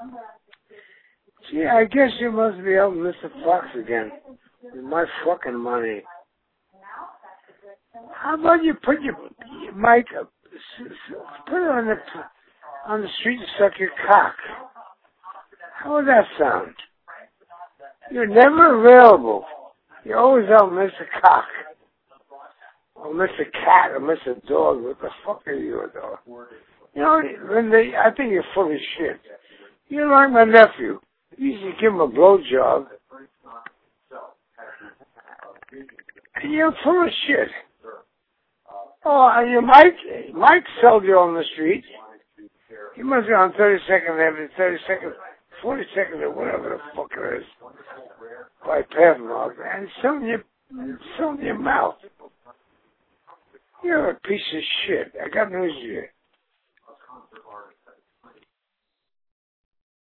Gee, I guess you must be helping Mr. Fox again with my fucking money. How about you put your mic up, put it on the street and suck your cock? How would that sound? You're never available. You're always out, Mr. Cock. Or Mr. Cat, or Mr. Dog. What the fuck are you, dog? You know, Linda, I think you're full of shit. You're like my nephew. You used to give him a blowjob. And you're full of shit. Oh, and your Mike sold you on the street. He must be on 32nd Avenue, 32nd, 42nd, or whatever the fuck it is. By Pathmark. And selling your mouth. You're a piece of shit. I got news for you.